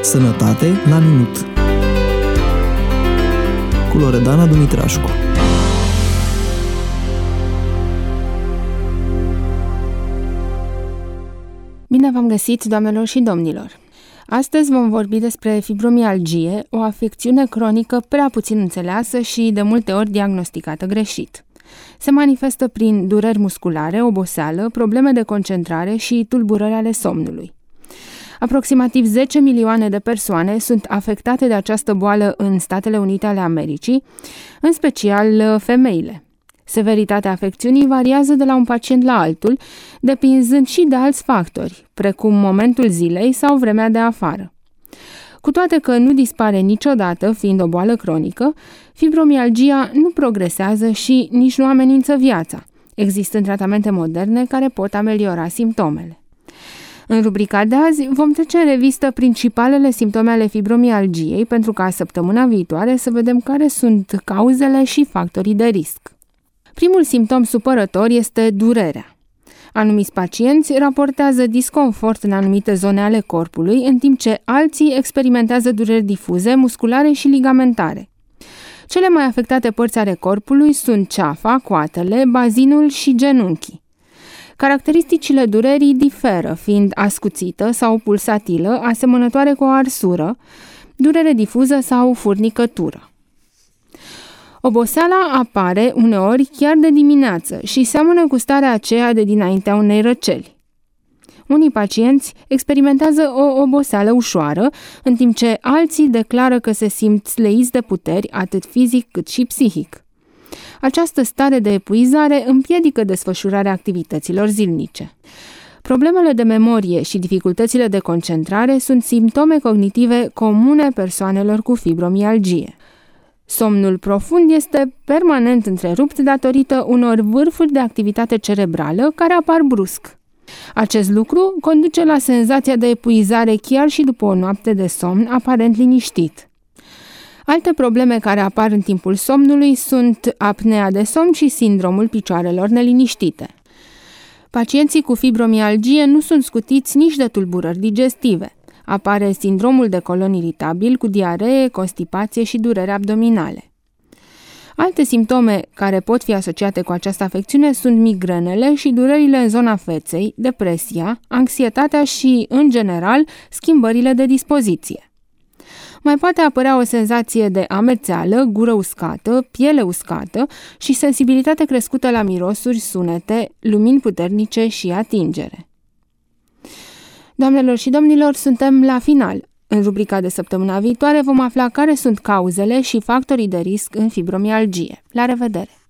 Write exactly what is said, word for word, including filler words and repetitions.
Sănătate la minut cu Loredana Dumitrașcu. Bine v-am găsit, doamnelor și domnilor! Astăzi vom vorbi despre fibromialgie, o afecțiune cronică prea puțin înțeleasă și de multe ori diagnosticată greșit. Se manifestă prin dureri musculare, oboseală, probleme de concentrare și tulburări ale somnului. Aproximativ zece milioane de persoane sunt afectate de această boală în Statele Unite ale Americii, în special femeile. Severitatea afecțiunii variază de la un pacient la altul, depinzând și de alți factori, precum momentul zilei sau vremea de afară. Cu toate că nu dispare niciodată, fiind o boală cronică, fibromialgia nu progresează și nici nu amenință viața, existând tratamente moderne care pot ameliora simptomele. În rubrica de azi vom trece în revistă principalele simptome ale fibromialgiei pentru ca săptămâna viitoare să vedem care sunt cauzele și factorii de risc. Primul simptom supărător este durerea. Anumiți pacienți raportează disconfort în anumite zone ale corpului, în timp ce alții experimentează dureri difuze, musculare și ligamentare. Cele mai afectate părți ale corpului sunt ceafa, coatele, bazinul și genunchii. Caracteristicile durerii diferă, fiind ascuțită sau pulsatilă, asemănătoare cu o arsură, durere difuză sau furnicătură. Oboseala apare uneori chiar de dimineață și seamănă cu starea aceea de dinaintea unei răceli. Unii pacienți experimentează o oboseală ușoară, în timp ce alții declară că se simt sleiți de puteri, atât fizic cât și psihic. Această stare de epuizare împiedică desfășurarea activităților zilnice. Problemele de memorie și dificultățile de concentrare sunt simptome cognitive comune persoanelor cu fibromialgie. Somnul profund este permanent întrerupt datorită unor vârfuri de activitate cerebrală care apar brusc. Acest lucru conduce la senzația de epuizare chiar și după o noapte de somn aparent liniștit. Alte probleme care apar în timpul somnului sunt apnea de somn și sindromul picioarelor neliniștite. Pacienții cu fibromialgie nu sunt scutiți nici de tulburări digestive. Apare sindromul de colon iritabil cu diaree, constipație și dureri abdominale. Alte simptome care pot fi asociate cu această afecțiune sunt migrenele și durerile în zona feței, depresia, anxietatea și, în general, schimbările de dispoziție. Mai poate apărea o senzație de amețeală, gură uscată, piele uscată și sensibilitate crescută la mirosuri, sunete, lumini puternice și atingere. Doamnelor și domnilor, suntem la final. În rubrica de săptămâna viitoare vom afla care sunt cauzele și factorii de risc în fibromialgie. La revedere!